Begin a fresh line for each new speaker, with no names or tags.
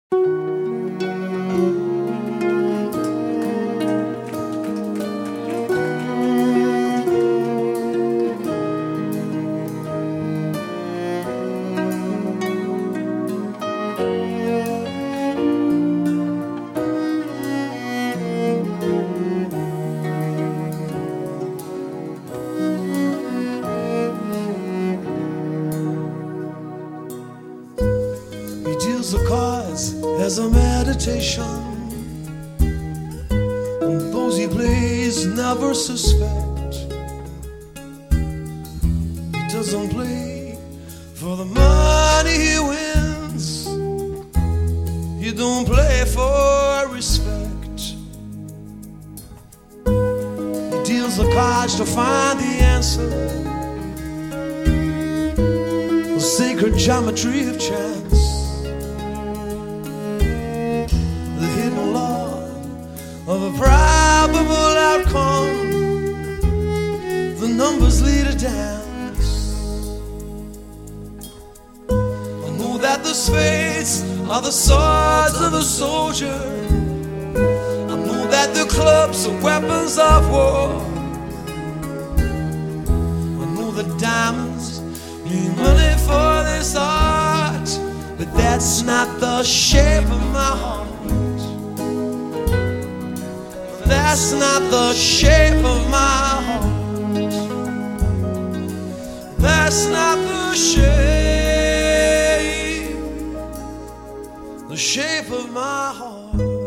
The cards as a meditation, and those he plays never suspect. He doesn't play for the money he wins, he don't play for respect. He deals the cards to find the answer, the sacred geometry of chance, of a probable outcome. The numbers lead a dance. I know that the spades are the swords of the soldier. I know that the clubs are weapons of war. I know the diamonds mean money for this art, but that's not the shape of my heart. That's not the shape of my heart. That's not the shape of my heart.